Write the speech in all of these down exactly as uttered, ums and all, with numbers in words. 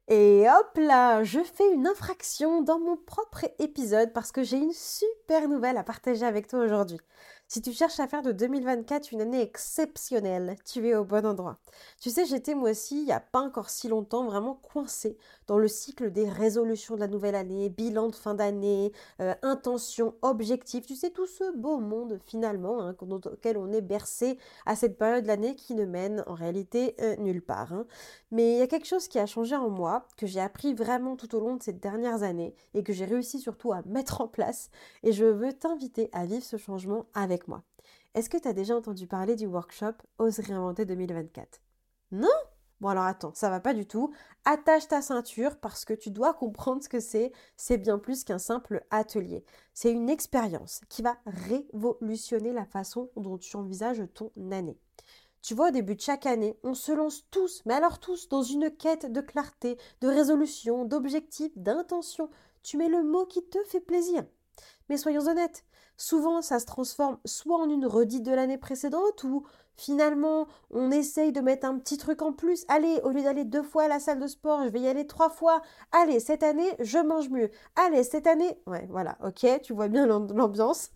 Et hop là, je fais une infraction dans mon propre épisode parce que j'ai une super nouvelle à partager avec toi aujourd'hui. Si tu cherches à faire de deux mille vingt-quatre une année exceptionnelle, tu es au bon endroit. Tu sais, j'étais moi aussi, il n'y a pas encore si longtemps, vraiment coincée dans le cycle des résolutions de la nouvelle année, bilan de fin d'année, euh, intention, objectif. Tu sais, tout ce beau monde finalement hein, auquel on est bercé à cette période de l'année qui ne mène en réalité euh, nulle part. hein. Mais il y a quelque chose qui a changé en moi, que j'ai appris vraiment tout au long de ces dernières années et que j'ai réussi surtout à mettre en place. Et je veux t'inviter à vivre ce changement avec moi. Est-ce que tu as déjà entendu parler du workshop Ose réinventer deux mille vingt-quatre? Non? Bon alors attends, ça va pas du tout. Attache ta ceinture parce que tu dois comprendre ce que c'est. C'est bien plus qu'un simple atelier. C'est une expérience qui va révolutionner la façon dont tu envisages ton année. Tu vois, au début de chaque année, on se lance tous, mais alors tous, dans une quête de clarté, de résolution, d'objectif, d'intention. Tu mets le mot qui te fait plaisir. Mais soyons honnêtes, souvent ça se transforme soit en une redite de l'année précédente ou finalement on essaye de mettre un petit truc en plus. Allez, au lieu d'aller deux fois à la salle de sport, je vais y aller trois fois. Allez, cette année, je mange mieux. Allez, cette année, ouais, voilà, ok, tu vois bien l'ambiance.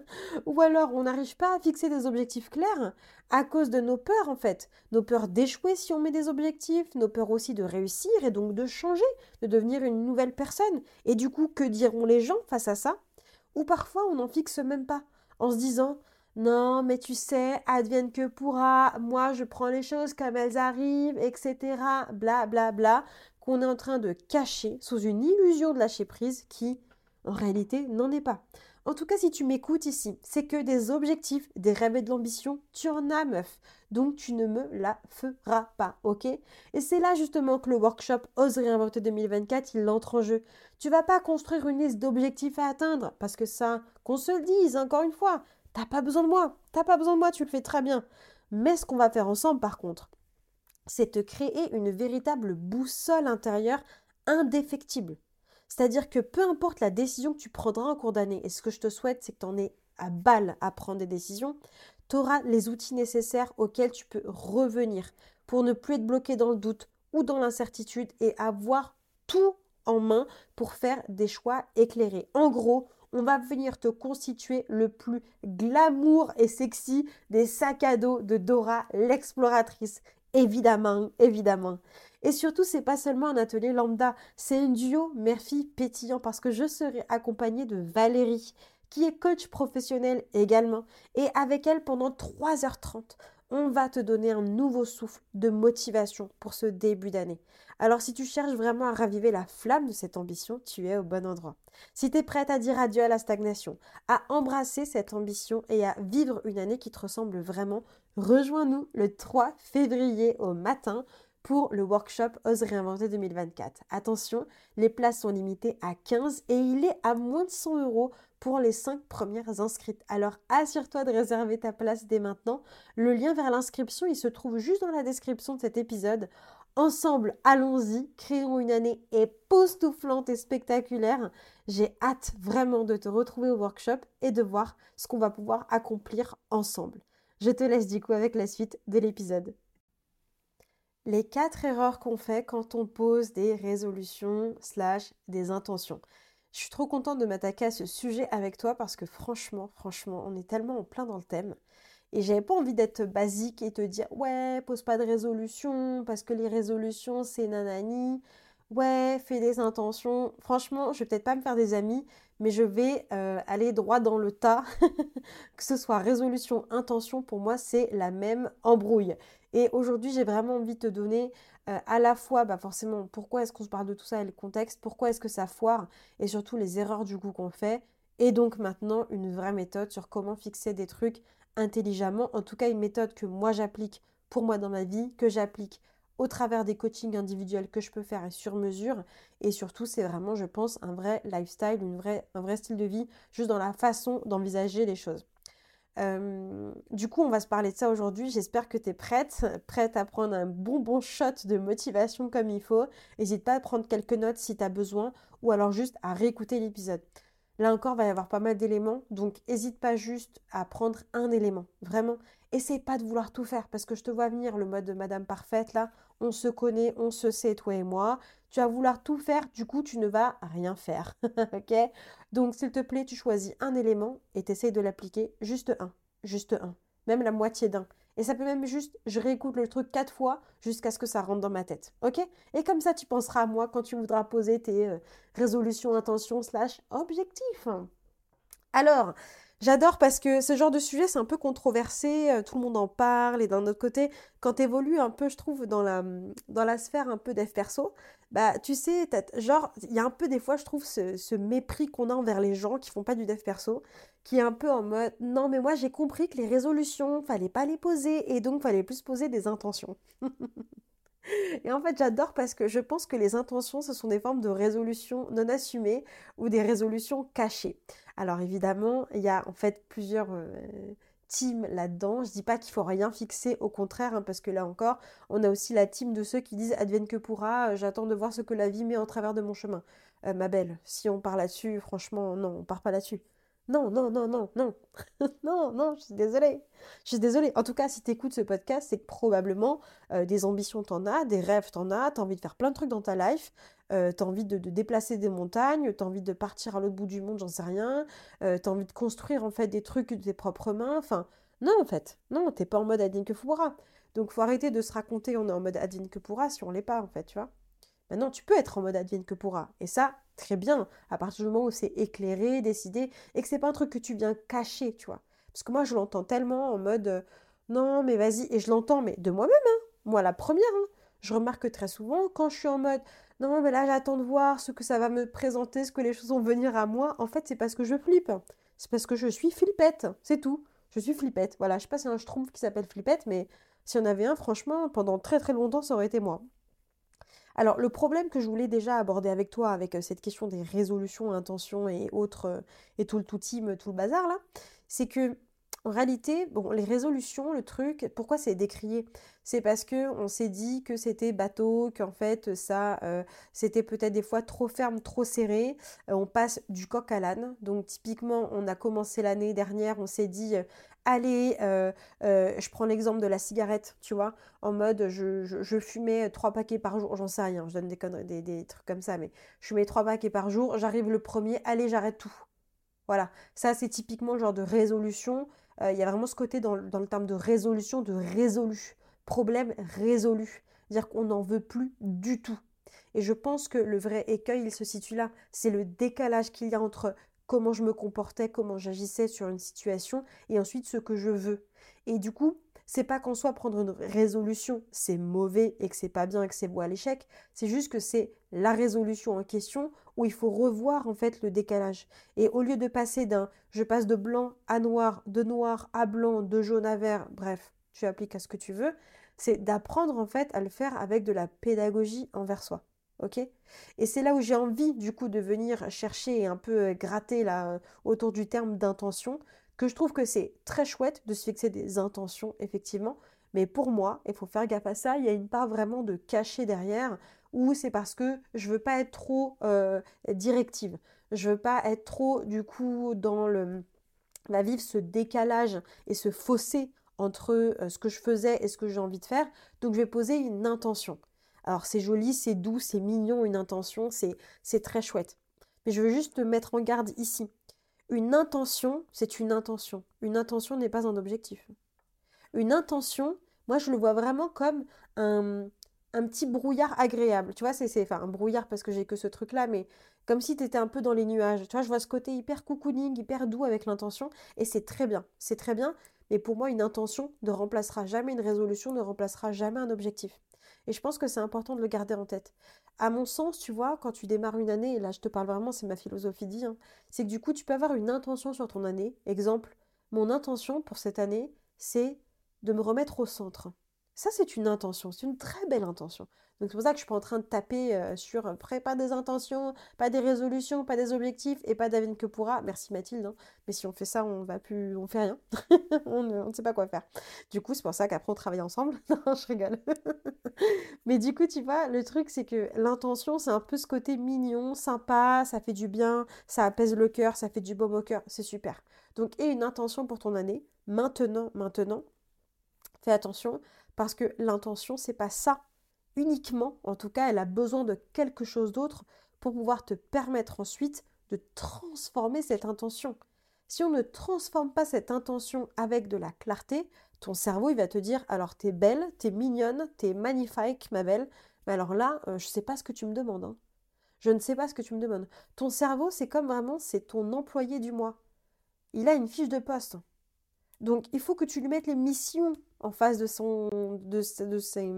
Ou alors on n'arrive pas à fixer des objectifs clairs à cause de nos peurs en fait. Nos peurs d'échouer si on met des objectifs, nos peurs aussi de réussir et donc de changer, de devenir une nouvelle personne. Et du coup, que diront les gens face à ça? Ou parfois on n'en fixe même pas, en se disant non, mais tu sais, advienne que pourra, moi je prends les choses comme elles arrivent, et cetera. Bla bla bla, qu'on est en train de cacher sous une illusion de lâcher prise qui, en réalité, n'en est pas. En tout cas, si tu m'écoutes ici, c'est que des objectifs, des rêves et de l'ambition, tu en as, meuf. Donc tu ne me la feras pas, ok? Et c'est là justement que le workshop Ose réinventer deux mille vingt-quatre, il entre en jeu. Tu vas pas construire une liste d'objectifs à atteindre, parce que ça, qu'on se le dise encore une fois, t'as pas besoin de moi, t'as pas besoin de moi, tu le fais très bien. Mais ce qu'on va faire ensemble par contre, c'est te créer une véritable boussole intérieure indéfectible. C'est-à-dire que peu importe la décision que tu prendras en cours d'année, et ce que je te souhaite, c'est que tu en aies à balle à prendre des décisions, tu auras les outils nécessaires auxquels tu peux revenir pour ne plus être bloqué dans le doute ou dans l'incertitude et avoir tout en main pour faire des choix éclairés. En gros, on va venir te constituer le plus glamour et sexy des sacs à dos de Dora l'exploratrice. Évidemment, évidemment. Et surtout, c'est pas seulement un atelier lambda, c'est un duo mère-fille pétillant parce que je serai accompagnée de Valérie, qui est coach professionnel également. Et avec elle, pendant trois heures trente, on va te donner un nouveau souffle de motivation pour ce début d'année. Alors si tu cherches vraiment à raviver la flamme de cette ambition, tu es au bon endroit. Si tu es prête à dire adieu à la stagnation, à embrasser cette ambition et à vivre une année qui te ressemble vraiment, rejoins-nous le trois février au matin pour le workshop Ose réinventer deux mille vingt-quatre. Attention, les places sont limitées à quinze et il est à moins de cent euros pour les cinq premières inscrites. Alors assure-toi de réserver ta place dès maintenant. Le lien vers l'inscription, il se trouve juste dans la description de cet épisode. Ensemble, allons-y, créons une année époustouflante et spectaculaire. J'ai hâte vraiment de te retrouver au workshop et de voir ce qu'on va pouvoir accomplir ensemble. Je te laisse du coup avec la suite de l'épisode. Les quatre erreurs qu'on fait quand on pose des résolutions slash des intentions. Je suis trop contente de m'attaquer à ce sujet avec toi parce que franchement, franchement, on est tellement en plein dans le thème. Et j'avais pas envie d'être basique et te dire ouais, pose pas de résolution parce que les résolutions c'est nanani. Ouais, fais des intentions. Franchement, je vais peut-être pas me faire des amis, mais je vais euh, aller droit dans le tas. Que ce soit résolution, intention, pour moi c'est la même embrouille. Et aujourd'hui, j'ai vraiment envie de te donner euh, à la fois, bah forcément, pourquoi est-ce qu'on se parle de tout ça et le contexte, pourquoi est-ce que ça foire et surtout les erreurs du coup qu'on fait. Et donc maintenant, une vraie méthode sur comment fixer des trucs intelligemment. En tout cas, une méthode que moi j'applique pour moi dans ma vie, que j'applique au travers des coachings individuels que je peux faire et sur mesure. Et surtout, c'est vraiment, je pense, un vrai lifestyle, une vraie, un vrai style de vie, juste dans la façon d'envisager les choses. Euh, du coup, on va se parler de ça aujourd'hui. J'espère que tu es prête, prête à prendre un bon bon shot de motivation comme il faut. N'hésite pas à prendre quelques notes si tu as besoin ou alors juste à réécouter l'épisode. Là encore, il va y avoir pas mal d'éléments, donc n'hésite pas juste à prendre un élément. Vraiment, essaye pas de vouloir tout faire parce que je te vois venir le mode de Madame Parfaite là. on se connaît, on se sait, toi et moi. Tu vas vouloir tout faire, du coup, tu ne vas rien faire. Ok? Donc, s'il te plaît, tu choisis un élément et tu essayes de l'appliquer. Juste un. Juste un. Même la moitié d'un. Et ça peut même juste, je réécoute le truc quatre fois jusqu'à ce que ça rentre dans ma tête. Ok? Et comme ça, tu penseras à moi quand tu voudras poser tes euh, résolutions, intentions, slash objectifs. Alors, j'adore parce que ce genre de sujet, c'est un peu controversé, euh, tout le monde en parle, et d'un autre côté, quand tu évolues un peu, je trouve, dans la, dans la sphère un peu dev perso, bah, tu sais, t'as- genre, il y a un peu des fois, je trouve, ce, ce mépris qu'on a envers les gens qui font pas du dev perso, qui est un peu en mode, non, mais moi, j'ai compris que les résolutions, fallait pas les poser, et donc, fallait plus poser des intentions. Et en fait, j'adore parce que je pense que les intentions, ce sont des formes de résolutions non assumées ou des résolutions cachées. Alors évidemment, il y a en fait plusieurs euh, teams là-dedans. Je dis pas qu'il faut rien fixer, au contraire, hein, parce que là encore, on a aussi la team de ceux qui disent advienne que pourra, euh, j'attends de voir ce que la vie met en travers de mon chemin. Euh, ma belle, si on part là-dessus, franchement, non, on part pas là-dessus. Non, non, non, non, non. Non, non, je suis désolée. Je suis désolée. En tout cas, si tu écoutes ce podcast, c'est que probablement euh, des ambitions t'en as, des rêves t'en as, t'as envie de faire plein de trucs dans ta life, euh, t'as envie de, de déplacer des montagnes, t'as envie de partir à l'autre bout du monde, j'en sais rien, euh, t'as envie de construire en fait des trucs de tes propres mains. Enfin, non en fait, non, t'es pas en mode advienne que pourra. Donc faut arrêter de se raconter on est en mode advienne que pourra si on l'est pas en fait, tu vois. Maintenant, tu peux être en mode advienne que pourra. Et ça, très bien, à partir du moment où c'est éclairé, décidé, et que c'est pas un truc que tu viens cacher, tu vois. Parce que moi, je l'entends tellement en mode euh, non, mais vas-y, et je l'entends, mais de moi-même, hein. Moi, la première, hein. Je remarque que très souvent, quand je suis en mode non, mais là, j'attends de voir ce que ça va me présenter, ce que les choses vont venir à moi, en fait, c'est parce que je flippe. C'est parce que je suis flippette, c'est tout. Je suis flippette. Voilà, je sais pas si y a un schtroumpf qui s'appelle flippette, mais s'il y en avait un, franchement, pendant très très longtemps, ça aurait été moi. Alors, le problème que je voulais déjà aborder avec toi, avec euh, cette question des résolutions, intentions et autres, euh, et tout le tout team, tout le bazar là, c'est que, en réalité, bon, les résolutions, le truc, pourquoi c'est décrié? C'est parce que on s'est dit que c'était bateau, qu'en fait, ça, euh, c'était peut-être des fois trop ferme, trop serré. Euh, on passe du coq à l'âne. Donc, typiquement, on a commencé l'année dernière, on s'est dit, euh, allez, euh, euh, je prends l'exemple de la cigarette, tu vois en mode je, je, je fumais trois paquets par jour, j'en sais rien, je donne des conneries, des, des trucs comme ça, mais je fumais trois paquets par jour, j'arrive le premier, allez, j'arrête tout. Voilà, ça c'est typiquement le genre de résolution. Euh, Il y a vraiment ce côté dans, dans le terme de résolution, de résolu. Problème résolu. Dire qu'on n'en veut plus du tout. Et je pense que le vrai écueil, il se situe là. C'est le décalage qu'il y a entre comment je me comportais, comment j'agissais sur une situation, et ensuite ce que je veux. Et du coup, c'est pas qu'en soi prendre une résolution, c'est mauvais et que c'est pas bien et que c'est beau à l'échec. C'est juste que c'est la résolution en question où il faut revoir en fait le décalage. Et au lieu de passer d'un je passe de blanc à noir, de noir à blanc, de jaune à vert, bref, tu appliques à ce que tu veux, c'est d'apprendre en fait à le faire avec de la pédagogie envers soi. Ok? Et c'est là où j'ai envie du coup de venir chercher et un peu euh, gratter là euh, autour du terme d'intention, que je trouve que c'est très chouette de se fixer des intentions effectivement, mais pour moi, il faut faire gaffe à ça, il y a une part vraiment de caché derrière, ou c'est parce que je veux pas être trop euh, directive. Je veux pas être trop, du coup, dans le, va vivre ce décalage et ce fossé entre euh, ce que je faisais et ce que j'ai envie de faire. Donc, je vais poser une intention. Alors, c'est joli, c'est doux, c'est mignon, une intention, c'est, c'est très chouette. Mais je veux juste te mettre en garde ici. Une intention, c'est une intention. Une intention n'est pas un objectif. Une intention, moi je le vois vraiment comme un, un petit brouillard agréable. Tu vois, c'est, c'est enfin un brouillard parce que j'ai que ce truc-là, mais comme si tu étais un peu dans les nuages. Tu vois, je vois ce côté hyper cocooning, hyper doux avec l'intention, et c'est très bien. C'est très bien, mais pour moi, une intention ne remplacera jamais une résolution, ne remplacera jamais un objectif. Et je pense que c'est important de le garder en tête. À mon sens, tu vois, quand tu démarres une année, et là je te parle vraiment, c'est ma philosophie dit, hein, c'est que du coup, tu peux avoir une intention sur ton année. Exemple, mon intention pour cette année, c'est de me remettre au centre. Ça, c'est une intention, c'est une très belle intention. Donc c'est pour ça que je suis pas en train de taper euh, sur euh, prêt, pas des intentions, pas des résolutions, pas des objectifs et pas d'avenir que pourra. Merci Mathilde, hein. Mais si on fait ça, on va plus, on fait rien. on, ne, on ne sait pas quoi faire. Du coup, c'est pour ça qu'après on travaille ensemble. Non, je rigole. Mais du coup, tu vois, le truc, c'est que l'intention, c'est un peu ce côté mignon, sympa, ça fait du bien, ça apaise le cœur, ça fait du baume au cœur, c'est super. Donc, et une intention pour ton année, maintenant, maintenant, fais attention, parce que l'intention, c'est pas ça, uniquement, en tout cas, elle a besoin de quelque chose d'autre pour pouvoir te permettre ensuite de transformer cette intention. Si on ne transforme pas cette intention avec de la clarté, ton cerveau, il va te dire, alors t'es belle, t'es mignonne, t'es magnifique, ma belle, mais alors là, euh, je ne sais pas ce que tu me demandes. Hein. Je ne sais pas ce que tu me demandes. Ton cerveau, c'est comme vraiment, c'est ton employé du mois. Il a une fiche de poste. Donc, il faut que tu lui mettes les missions en face de, son, de, de, ses,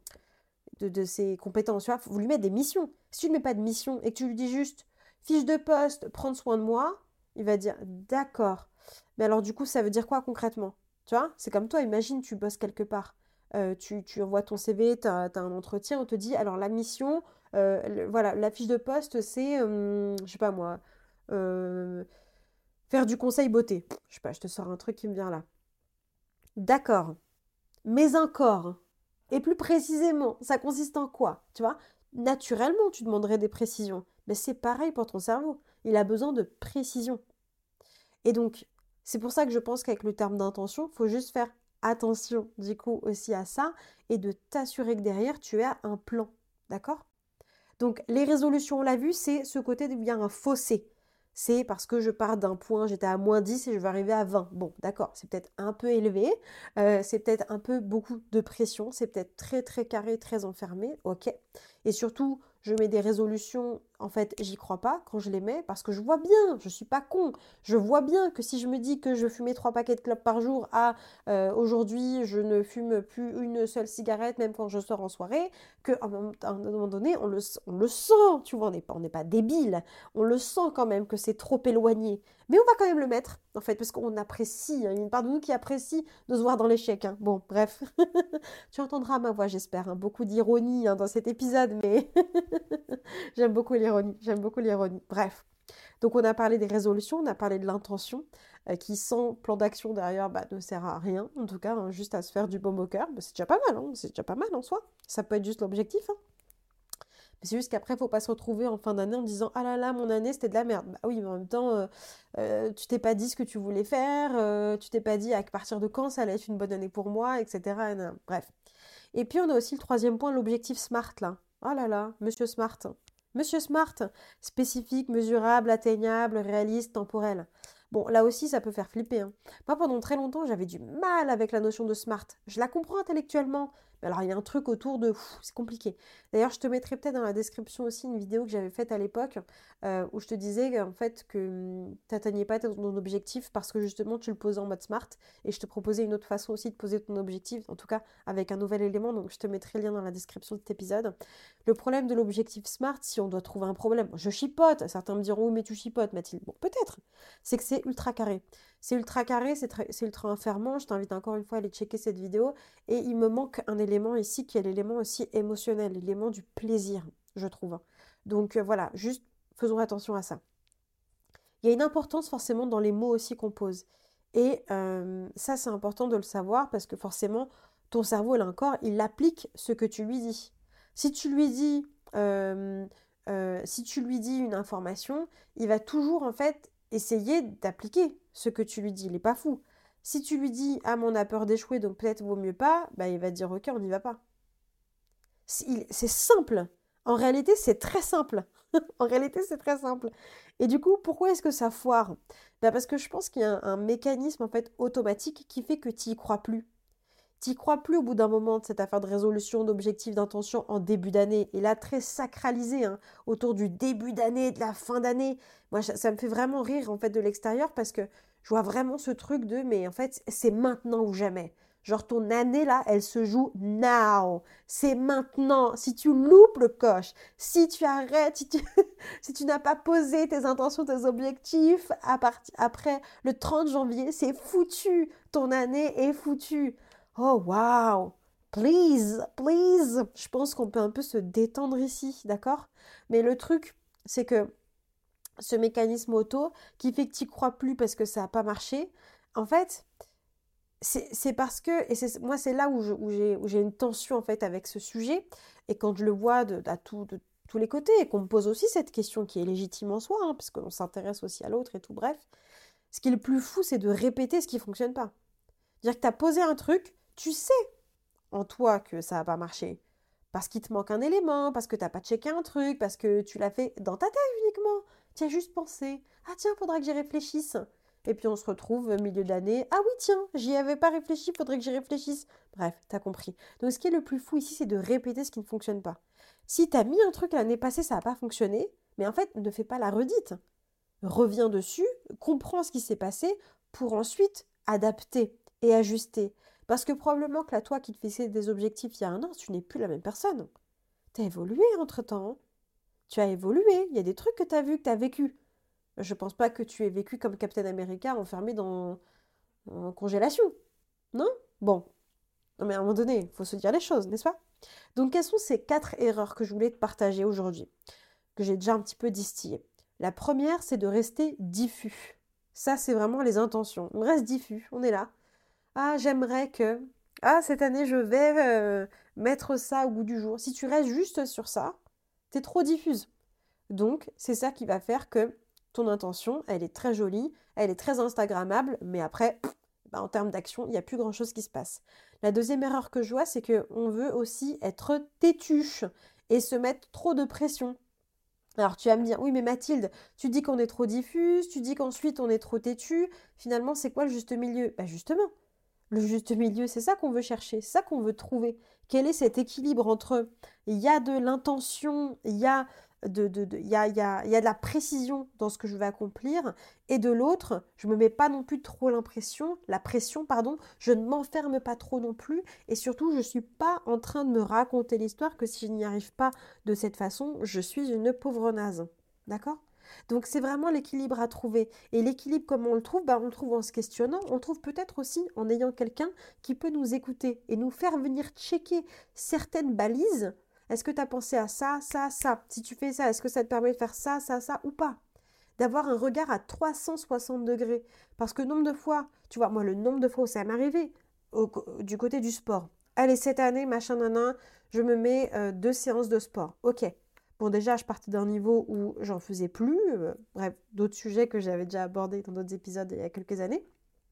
de, de ses compétences. Tu vois, faut lui mettre des missions. Si tu ne mets pas de mission et que tu lui dis juste fiche de poste, prendre soin de moi, il va dire d'accord. Mais alors, du coup, ça veut dire quoi concrètement? Tu vois, c'est comme toi, imagine, tu bosses quelque part. Euh, tu, tu envoies ton C V, tu as un entretien, on te dit alors la mission, euh, le- voilà, la fiche de poste, c'est, euh, je sais pas moi, euh, faire du conseil beauté. Je sais pas, je te sors un truc qui me vient là. D'accord. Mais encore. Et plus précisément, ça consiste en quoi? Tu vois? Naturellement, tu demanderais des précisions. Mais c'est pareil pour ton cerveau. Il a besoin de précision. Et donc, c'est pour ça que je pense qu'avec le terme d'intention, il faut juste faire attention, du coup, aussi à ça et de t'assurer que derrière, tu as un plan. D'accord? Donc, les résolutions, on l'a vu, c'est ce côté où il y a un fossé. C'est parce que je pars d'un point, j'étais à moins dix et je vais arriver à vingt. Bon, d'accord, c'est peut-être un peu élevé, euh, c'est peut-être un peu beaucoup de pression, c'est peut-être très très carré, très enfermé, ok. Et surtout, je mets des résolutions, en fait, j'y crois pas quand je les mets parce que je vois bien, je suis pas con, je vois bien que si je me dis que je fumais trois paquets de clopes par jour à euh, aujourd'hui, je ne fume plus une seule cigarette, même quand je sors en soirée, qu'à un moment donné, on le, on le sent, tu vois, on n'est pas, on n'est pas débile, on le sent quand même que c'est trop éloigné. Mais on va quand même le mettre, en fait, parce qu'on apprécie, hein, il y a une part de nous qui apprécie de se voir dans l'échec. Hein. Bon, bref, tu entendras ma voix, j'espère, hein, beaucoup d'ironie hein, dans cet épisode, mais j'aime beaucoup l'ironie, j'aime beaucoup l'ironie. Bref, donc on a parlé des résolutions, on a parlé de l'intention, euh, qui sans plan d'action derrière bah, ne sert à rien, en tout cas, hein, juste à se faire du baume au cœur, bah, c'est déjà pas mal, hein, c'est déjà pas mal en soi, ça peut être juste l'objectif. Hein. Mais c'est juste qu'après, il ne faut pas se retrouver en fin d'année en disant ah là là, mon année c'était de la merde. Bah oui, mais en même temps, euh, euh, tu t'es pas dit ce que tu voulais faire, euh, tu t'es pas dit à partir de quand ça allait être une bonne année pour moi, et cetera. Et nan. Bref. Et puis on a aussi le troisième point, l'objectif SMART là. Oh là là, Monsieur Smart. Monsieur Smart, spécifique, mesurable, atteignable, réaliste, temporel. Bon, là aussi, ça peut faire flipper. Hein. Moi, pendant très longtemps, j'avais du mal avec la notion de smart. Je la comprends intellectuellement, mais alors il y a un truc autour de... pff, c'est compliqué. D'ailleurs, je te mettrai peut-être dans la description aussi une vidéo que j'avais faite à l'époque, euh, où je te disais en fait que tu n'atteignais pas ton objectif parce que justement, tu le posais en mode smart. Et je te proposais une autre façon aussi de poser ton objectif, en tout cas avec un nouvel élément, donc je te mettrai le lien dans la description de cet épisode. Le problème de l'objectif SMART, si on doit trouver un problème, je chipote, certains me diront oui mais tu chipotes Mathilde, bon peut-être, c'est que c'est ultra carré. C'est ultra carré, c'est, très, c'est ultra enfermant, je t'invite encore une fois à aller checker cette vidéo, et il me manque un élément ici qui est l'élément aussi émotionnel, l'élément du plaisir, je trouve. Donc euh, voilà, juste faisons attention à ça. Il y a une importance forcément dans les mots aussi qu'on pose. Et euh, ça, c'est important de le savoir parce que forcément, ton cerveau, là encore, il applique ce que tu lui dis. Si tu lui dis, euh, euh, si tu lui dis une information, il va toujours en fait essayer d'appliquer ce que tu lui dis. Il n'est pas fou. Si tu lui dis, ah, mais on a peur d'échouer, donc peut-être vaut mieux pas, bah, il va dire, ok, on n'y va pas. C'est c'est simple. En réalité, c'est très simple. En réalité, c'est très simple. Et du coup, pourquoi est-ce que ça foire? Bah parce que je pense qu'il y a un, un mécanisme en fait automatique qui fait que tu n'y crois plus. Tu n'y crois plus au bout d'un moment de cette affaire de résolution, d'objectif, d'intention en début d'année. Et là, très sacralisé, hein, autour du début d'année, de la fin d'année. Moi, ça, ça me fait vraiment rire en fait de l'extérieur parce que je vois vraiment ce truc de, mais en fait, c'est maintenant ou jamais. Genre ton année là, elle se joue now. C'est maintenant. Si tu loupes le coche, si tu arrêtes, si tu, si tu n'as pas posé tes intentions, tes objectifs à part- après le trente janvier, c'est foutu. Ton année est foutue. Oh wow. Please, please. Je pense qu'on peut un peu se détendre ici, d'accord? Mais le truc, c'est que ce mécanisme auto qui fait que tu n'y crois plus parce que ça n'a pas marché, en fait, c'est c'est parce que, et c'est, moi c'est là où, je- où j'ai où j'ai une tension en fait avec ce sujet, et quand je le vois de, à tout, de tous les côtés, et qu'on me pose aussi cette question qui est légitime en soi, hein, parce qu'on s'intéresse aussi à l'autre et tout, bref, ce qui est le plus fou, c'est de répéter ce qui ne fonctionne pas. C'est-à-dire que tu as posé un truc, tu sais en toi que ça n'a pas marché. Parce qu'il te manque un élément, parce que t'as pas checké un truc, parce que tu l'as fait dans ta tête uniquement. Tu as juste pensé, ah tiens, faudra que j'y réfléchisse. Et puis on se retrouve au milieu d'année, ah oui tiens, j'y avais pas réfléchi, faudrait que j'y réfléchisse. Bref, t'as compris. Donc ce qui est le plus fou ici, c'est de répéter ce qui ne fonctionne pas. Si t'as mis un truc l'année passée, ça n'a pas fonctionné, mais en fait, ne fais pas la redite. Reviens dessus, comprends ce qui s'est passé pour ensuite adapter et ajuster. Parce que probablement que là, toi qui te fixais des objectifs il y a un an, tu n'es plus la même personne. Tu as évolué entre-temps. Hein. Tu as évolué. Il y a des trucs que tu as vus, que tu as vécu. Je pense pas que tu aies vécu comme Captain America enfermé dans en congélation. Non? Bon. Non, mais à un moment donné, il faut se dire les choses, n'est-ce pas? Donc, quelles sont ces quatre erreurs que je voulais te partager aujourd'hui, que j'ai déjà un petit peu distillées? La première, c'est de rester diffus. Ça, c'est vraiment les intentions. On reste diffus, on est là. Ah, j'aimerais que... Ah, cette année, je vais euh, mettre ça au goût du jour. Si tu restes juste sur ça, t'es trop diffuse. Donc, c'est ça qui va faire que ton intention, elle est très jolie, elle est très instagrammable, mais après, bah, en termes d'action, il n'y a plus grand-chose qui se passe. La deuxième erreur que je vois, c'est qu'on veut aussi être têtu et se mettre trop de pression. Alors tu vas me dire, oui mais Mathilde, tu dis qu'on est trop diffuse, tu dis qu'ensuite on est trop têtu, finalement c'est quoi le juste milieu? Bah justement, le juste milieu, c'est ça qu'on veut chercher, c'est ça qu'on veut trouver. Quel est cet équilibre entre il y a de l'intention, il y a de, de, de- il y a, il y a, il y a de la précision dans ce que je vais accomplir, et de l'autre, je ne me mets pas non plus trop l'impression, la pression, pardon, je ne m'enferme pas trop non plus, et surtout, je ne suis pas en train de me raconter l'histoire que si je n'y arrive pas de cette façon, je suis une pauvre naze. D'accord? Donc c'est vraiment l'équilibre à trouver. Et l'équilibre, comment on le trouve? Bah, on le trouve en se questionnant, on le trouve peut-être aussi en ayant quelqu'un qui peut nous écouter et nous faire venir checker certaines balises. Est-ce que tu as pensé à ça, ça, ça? Si tu fais ça, est-ce que ça te permet de faire ça, ça, ça ou pas? D'avoir un regard à trois cent soixante degrés. Parce que nombre de fois, tu vois, moi le nombre de fois où ça m'est arrivé, au, du côté du sport. Allez, cette année, machin, nanan, je me mets euh, deux séances de sport. Ok. Bon, déjà, je partais d'un niveau où j'en faisais plus. euh, bref, d'autres sujets que j'avais déjà abordés dans d'autres épisodes il y a quelques années.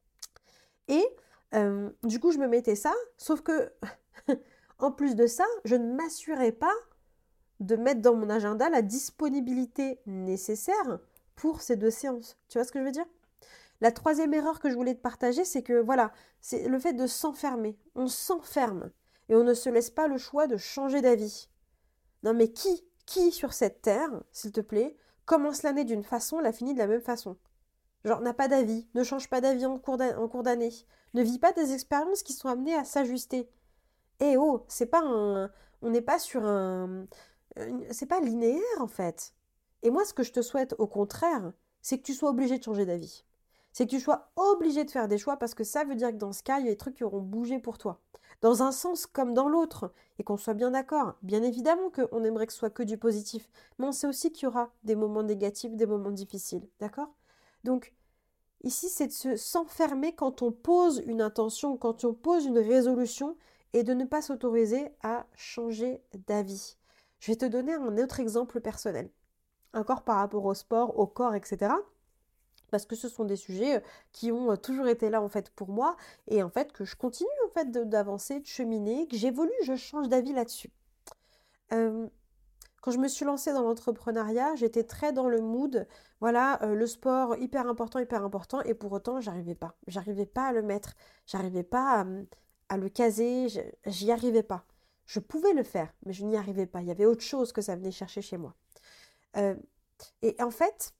Et euh, du coup, je me mettais ça, sauf que, en plus de ça, je ne m'assurais pas de mettre dans mon agenda la disponibilité nécessaire pour ces deux séances. Tu vois ce que je veux dire? La troisième erreur que je voulais te partager, c'est que voilà, c'est le fait de s'enfermer. On s'enferme et on ne se laisse pas le choix de changer d'avis. Non mais qui, qui sur cette terre, s'il te plaît, commence l'année d'une façon, la finit de la même façon? Genre, n'a pas d'avis, ne change pas d'avis en cours d'a- en cours d'année, ne vit pas des expériences qui sont amenées à s'ajuster. Eh oh, c'est pas un... On n'est pas sur un... une- C'est pas linéaire en fait. Et moi, ce que je te souhaite au contraire, c'est que tu sois obligé de changer d'avis. C'est que tu sois obligé de faire des choix parce que ça veut dire que dans ce cas, il y a des trucs qui auront bougé pour toi. Dans un sens comme dans l'autre. Et qu'on soit bien d'accord. Bien évidemment qu'on aimerait que ce soit que du positif. Mais on sait aussi qu'il y aura des moments négatifs, des moments difficiles. D'accord? Donc, ici, c'est de se s'enfermer quand on pose une intention, quand on pose une résolution et de ne pas s'autoriser à changer d'avis. Je vais te donner un autre exemple personnel, encore par rapport au sport, au corps, et cetera. Parce que ce sont des sujets euh, qui ont euh, toujours été là en fait pour moi et en fait que je continue en fait de- d'avancer, de cheminer, que j'évolue, je change d'avis là-dessus. Euh, quand je me suis lancée dans l'entrepreneuriat, j'étais très dans le mood, voilà, euh, le sport hyper important, hyper important, et pour autant, j'arrivais pas. J'arrivais pas à le mettre, j'arrivais pas à, m- à le caser, je- j'y arrivais pas. Je pouvais le faire, mais je n'y arrivais pas. Il y avait autre chose que ça venait chercher chez moi. Euh, et en fait,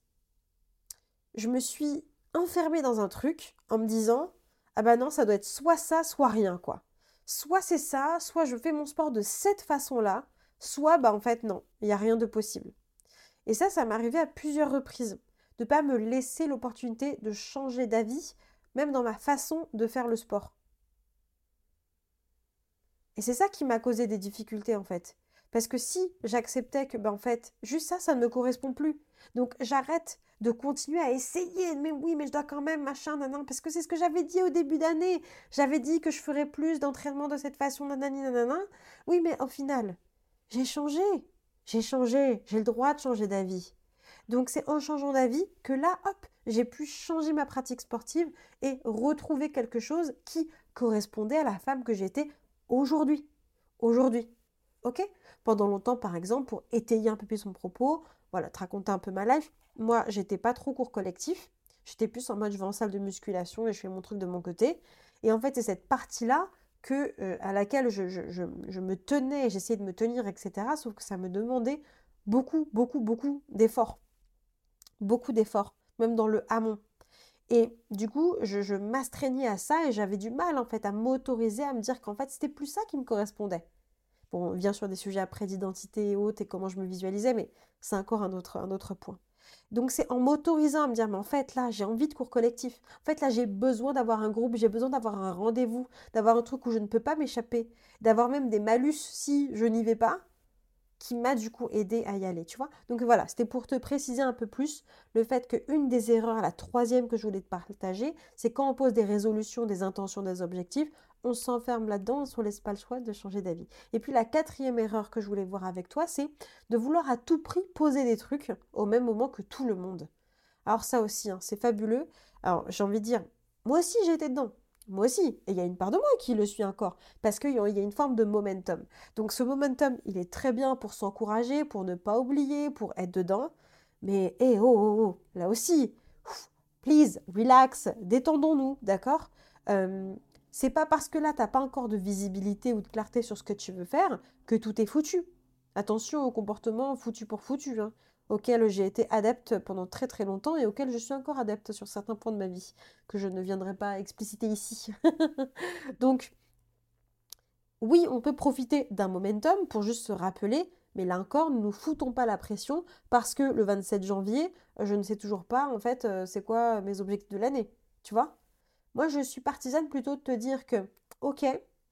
je me suis enfermée dans un truc en me disant, ah bah non, ça doit être soit ça, soit rien, quoi. Soit c'est ça, soit je fais mon sport de cette façon-là, soit bah en fait non, il n'y a rien de possible. Et ça, ça m'est arrivé à plusieurs reprises, de ne pas me laisser l'opportunité de changer d'avis, même dans ma façon de faire le sport. Et c'est ça qui m'a causé des difficultés en fait. Parce que si j'acceptais que, ben en fait, juste ça, ça ne me correspond plus. Donc j'arrête de continuer à essayer. Mais oui, mais je dois quand même, machin, nanan. Parce que c'est ce que j'avais dit au début d'année. J'avais dit que je ferais plus d'entraînement de cette façon, nanani, nanana. Oui, mais au final, j'ai changé. J'ai changé. J'ai le droit de changer d'avis. Donc c'est en changeant d'avis que là, hop, j'ai pu changer ma pratique sportive et retrouver quelque chose qui correspondait à la femme que j'étais aujourd'hui. Aujourd'hui. ok? Pendant longtemps, par exemple, pour étayer un peu plus mon propos, voilà, te raconter un peu ma life, moi, j'étais pas trop cours collectif, j'étais plus en mode je vais en salle de musculation et je fais mon truc de mon côté. Et en fait, c'est cette partie-là que, euh, à laquelle je, je, je, je me tenais, j'essayais de me tenir, et cetera. Sauf que ça me demandait beaucoup, beaucoup, beaucoup d'efforts. Beaucoup d'efforts, même dans le amont. Et du coup, je, je m'astreignais à ça et j'avais du mal en fait à m'autoriser à me dire qu'en fait c'était plus ça qui me correspondait. Bon, on vient sur des sujets après d'identité et autres et comment je me visualisais, mais c'est encore un autre, un autre point. Donc c'est en m'autorisant à me dire, mais en fait là, j'ai envie de cours collectif. En fait là, j'ai besoin d'avoir un groupe, j'ai besoin d'avoir un rendez-vous, d'avoir un truc où je ne peux pas m'échapper, d'avoir même des malus si je n'y vais pas, qui m'a du coup aidé à y aller, tu vois. Donc voilà, c'était pour te préciser un peu plus le fait qu'une des erreurs, la troisième que je voulais te partager, c'est quand on pose des résolutions, des intentions, des objectifs, on s'enferme là-dedans, on ne se laisse pas le choix de changer d'avis. Et puis la quatrième erreur que je voulais voir avec toi, c'est de vouloir à tout prix poser des trucs au même moment que tout le monde. Alors ça aussi, hein, c'est fabuleux. Alors j'ai envie de dire, moi aussi j'ai été dedans. Moi aussi. Et il y a une part de moi qui le suit encore. Parce qu'il y a une forme de momentum. Donc ce momentum, il est très bien pour s'encourager, pour ne pas oublier, pour être dedans. Mais hé, oh, oh, oh, là aussi, please, relax, détendons-nous, d'accord. euh, C'est pas parce que là, t'as pas encore de visibilité ou de clarté sur ce que tu veux faire que tout est foutu. Attention au comportement foutu pour foutu, hein, auquel j'ai été adepte pendant très très longtemps et auquel je suis encore adepte sur certains points de ma vie, que je ne viendrai pas expliciter ici. Donc, oui, on peut profiter d'un momentum pour juste se rappeler, mais là encore, ne nous foutons pas la pression parce que le vingt-sept janvier, je ne sais toujours pas en fait euh, c'est quoi mes objectifs de l'année, tu vois? Moi, je suis partisane plutôt de te dire que, ok,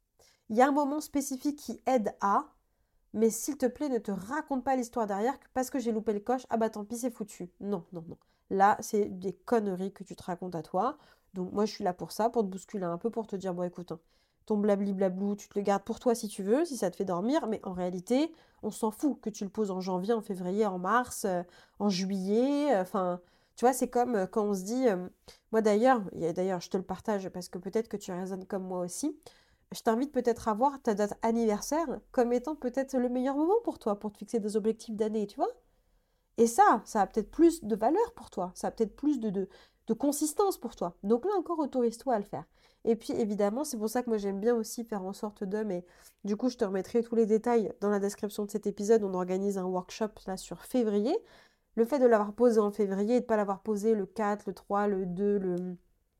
il y a un moment spécifique qui aide à, mais s'il te plaît, ne te raconte pas l'histoire derrière que parce que j'ai loupé le coche, ah bah tant pis, c'est foutu. Non, non, non. Là, c'est des conneries que tu te racontes à toi. Donc moi, je suis là pour ça, pour te bousculer un peu, pour te dire, bon écoute, hein, ton blabli blablou, tu te le gardes pour toi si tu veux, si ça te fait dormir, mais en réalité, on s'en fout que tu le poses en janvier, en février, en mars, euh, en juillet, euh, enfin, tu vois, c'est comme euh, quand on se dit, euh, moi d'ailleurs, et d'ailleurs je te le partage parce que peut-être que tu raisonnes comme moi aussi, je t'invite peut-être à voir ta date anniversaire comme étant peut-être le meilleur moment pour toi, pour te fixer des objectifs d'année, tu vois. Et ça, ça a peut-être plus de valeur pour toi, ça a peut-être plus de, de, de consistance pour toi. Donc là encore, autorise-toi à le faire. Et puis évidemment, c'est pour ça que moi j'aime bien aussi faire en sorte de, mais du coup je te remettrai tous les détails dans la description de cet épisode, on organise un workshop là sur février. Le fait de l'avoir posé en février et de ne pas l'avoir posé le quatre, le trois, le deux, le,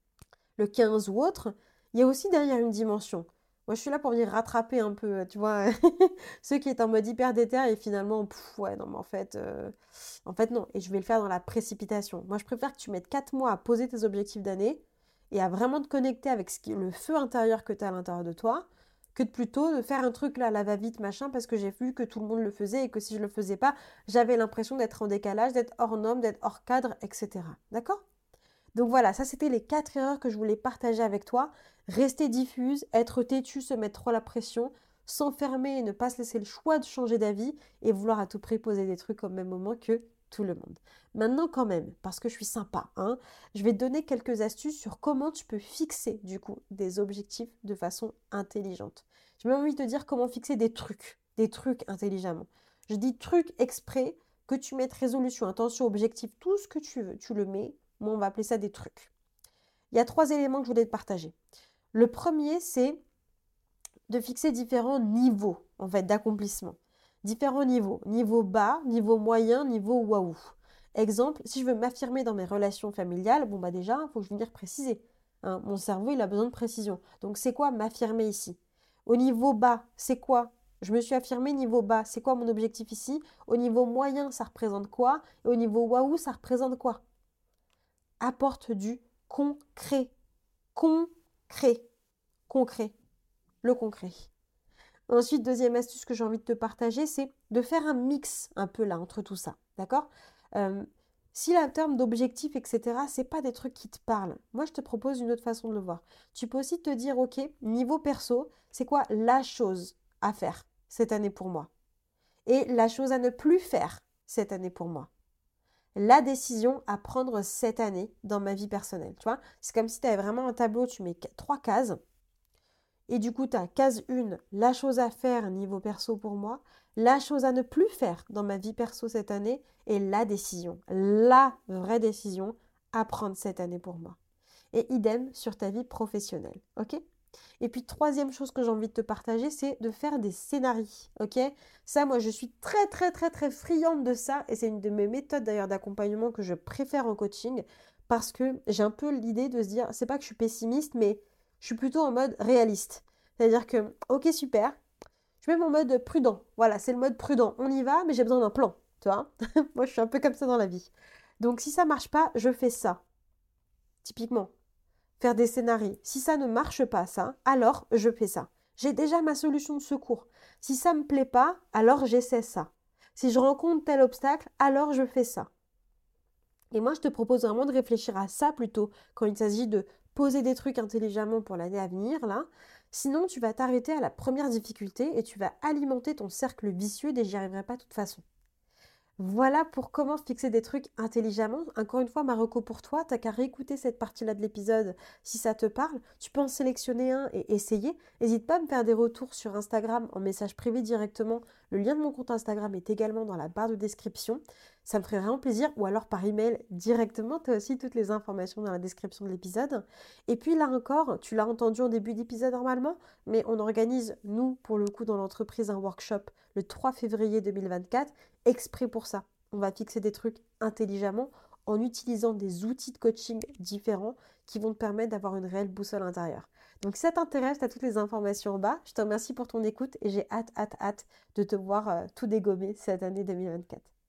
le quinze ou autre, il y a aussi derrière une dimension. Moi, je suis là pour venir rattraper un peu, tu vois, ceux qui est en mode hyper déter et finalement, pff, ouais, non, mais en fait, euh, en fait, non. Et je vais le faire dans la précipitation. Moi, je préfère que tu mettes quatre mois à poser tes objectifs d'année et à vraiment te connecter avec ce qui, le feu intérieur que tu as à l'intérieur de toi, que de plutôt de faire un truc là, la va-vite, machin, parce que j'ai vu que tout le monde le faisait et que si je le faisais pas, j'avais l'impression d'être en décalage, d'être hors norme, d'être hors cadre, et cetera. D'accord? Donc voilà, ça c'était les quatre erreurs que je voulais partager avec toi. Rester diffuse, être têtu, se mettre trop la pression, s'enfermer et ne pas se laisser le choix de changer d'avis et vouloir à tout prix poser des trucs au même moment que tout le monde. Maintenant quand même, parce que je suis sympa, hein, je vais te donner quelques astuces sur comment tu peux fixer du coup des objectifs de façon intelligente. J'ai même envie de te dire comment fixer des trucs, des trucs intelligemment. Je dis trucs exprès, que tu mettes résolution, intention, objectif, tout ce que tu veux, tu le mets. Moi, on va appeler ça des trucs. Il y a trois éléments que je voulais te partager. Le premier, c'est de fixer différents niveaux en fait d'accomplissement. Différents niveaux. Niveau bas, niveau moyen, niveau waouh. Exemple, si je veux m'affirmer dans mes relations familiales, bon bah déjà, il faut que je venir préciser. Hein, mon cerveau, il a besoin de précision. Donc c'est quoi m'affirmer ici? Au niveau bas, c'est quoi? Je me suis affirmée niveau bas, c'est quoi mon objectif ici? Au niveau moyen, ça représente quoi? Et au niveau waouh, ça représente quoi? Apporte du concret. Concret. Concret. Le concret. Ensuite, deuxième astuce que j'ai envie de te partager, c'est de faire un mix un peu là entre tout ça. D'accord? euh, Si la terme d'objectif, et cetera, c'est pas des trucs qui te parlent, moi je te propose une autre façon de le voir. Tu peux aussi te dire, ok, niveau perso, c'est quoi la chose à faire cette année pour moi? Et la chose à ne plus faire cette année pour moi? La décision à prendre cette année dans ma vie personnelle. Tu vois, c'est comme si tu avais vraiment un tableau, tu mets trois cases Et du coup, tu as case un, la chose à faire niveau perso pour moi, la chose à ne plus faire dans ma vie perso cette année et la décision, la vraie décision à prendre cette année pour moi. Et idem sur ta vie professionnelle, ok? Et puis, troisième chose que j'ai envie de te partager, c'est de faire des scénarios, ok? Ça, moi, je suis très, très, très, très friande de ça. Et c'est une de mes méthodes, d'ailleurs, d'accompagnement que je préfère en coaching. Parce que j'ai un peu l'idée de se dire, c'est pas que je suis pessimiste, mais je suis plutôt en mode réaliste. C'est-à-dire que, ok, super, je mets mon mode prudent. Voilà, c'est le mode prudent. On y va, mais j'ai besoin d'un plan, tu vois? Moi, je suis un peu comme ça dans la vie. Donc, si ça marche pas, je fais ça. Typiquement. Faire des scénarios. Si ça ne marche pas, ça, alors je fais ça. J'ai déjà ma solution de secours. Si ça ne me plaît pas, alors j'essaie ça. Si je rencontre tel obstacle, alors je fais ça. Et moi, je te propose vraiment de réfléchir à ça plutôt quand il s'agit de poser des trucs intelligemment pour l'année à venir, là. Sinon, tu vas t'arrêter à la première difficulté et tu vas alimenter ton cercle vicieux et j'y arriverai pas de toute façon. Voilà pour comment fixer des trucs intelligemment. Encore une fois, ma reco pour toi, t'as qu'à réécouter cette partie-là de l'épisode si ça te parle. Tu peux en sélectionner un et essayer. N'hésite pas à me faire des retours sur Instagram en message privé directement. Le lien de mon compte Instagram est également dans la barre de description. Ça me ferait vraiment plaisir. Ou alors par email directement. Tu as aussi toutes les informations dans la description de l'épisode. Et puis là encore, tu l'as entendu en début d'épisode normalement, mais on organise, nous, pour le coup, dans l'entreprise, un workshop le trois février deux mille vingt-quatre exprès pour ça. On va fixer des trucs intelligemment en utilisant des outils de coaching différents qui vont te permettre d'avoir une réelle boussole intérieure. Donc si ça t'intéresse, tu as toutes les informations en bas. Je te remercie pour ton écoute et j'ai hâte, hâte, hâte de te voir euh, tout dégommer cette année deux mille vingt-quatre.